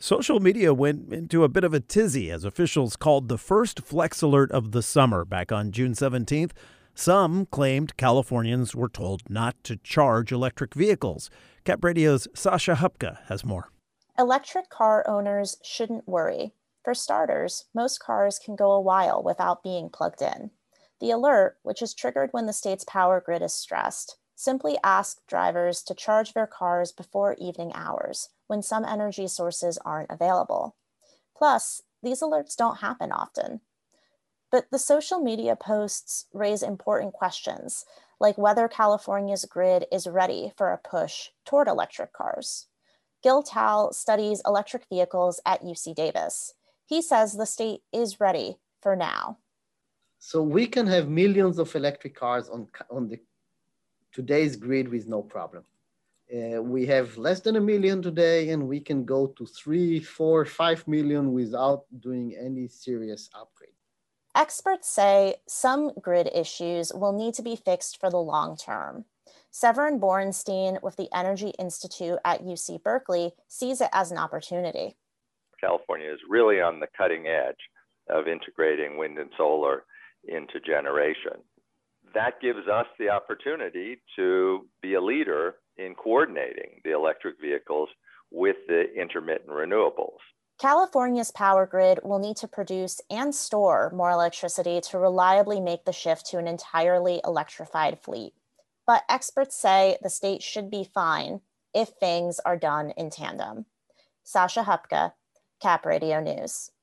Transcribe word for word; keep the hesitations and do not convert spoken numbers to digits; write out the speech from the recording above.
Social media went into a bit of a tizzy as officials called the first flex alert of the summer back on June seventeenth. Some claimed Californians were told not to charge electric vehicles. Cap Radio's Sasha Hupka has more. Electric car owners shouldn't worry. For starters, most cars can go a while without being plugged in. The alert, which is triggered when the state's power grid is stressed, simply asks drivers to charge their cars before evening hours, when some energy sources aren't available. Plus, these alerts don't happen often. But the social media posts raise important questions, like whether California's grid is ready for a push toward electric cars. Gil Tal studies electric vehicles at U C Davis. He says the state is ready for now. So we can have millions of electric cars on, on the today's grid with no problem. Uh, we have less than a million today, and we can go to three, four, five million without doing any serious upgrade. Experts say some grid issues will need to be fixed for the long term. Severin Borenstein with the Energy Institute at U C Berkeley sees it as an opportunity. California is really on the cutting edge of integrating wind and solar into generation. That gives us the opportunity to be a leader in coordinating the electric vehicles with the intermittent renewables. California's power grid will need to produce and store more electricity to reliably make the shift to an entirely electrified fleet. But experts say the state should be fine if things are done in tandem. Sasha Hupka, Cap Radio News.